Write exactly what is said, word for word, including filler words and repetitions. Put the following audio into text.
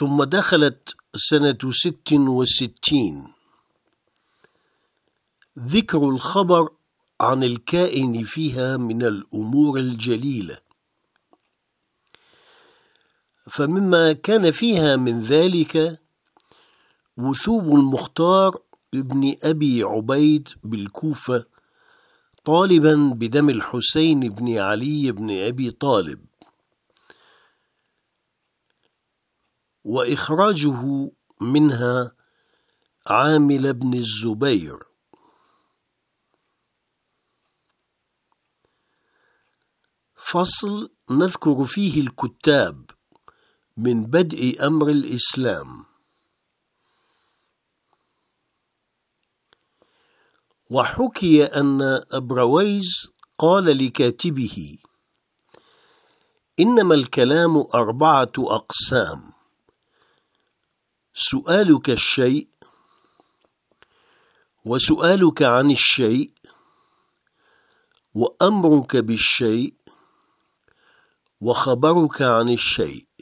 ثم دخلت سنة ست وستين. ذكر الخبر عن الكائن فيها من الأمور الجليلة، فمما كان فيها من ذلك وثوب المختار ابن أبي عبيد بالكوفة طالبا بدم الحسين بن علي بن أبي طالب، وإخراجه منها عامل بن الزبير. فصل نذكر فيه الكتاب من بدء أمر الإسلام. وحكي أن أبرويز قال لكاتبه: إنما الكلام أربعة أقسام: سؤالك الشيء، وسؤالك عن الشيء، وأمرك بالشيء، وخبرك عن الشيء.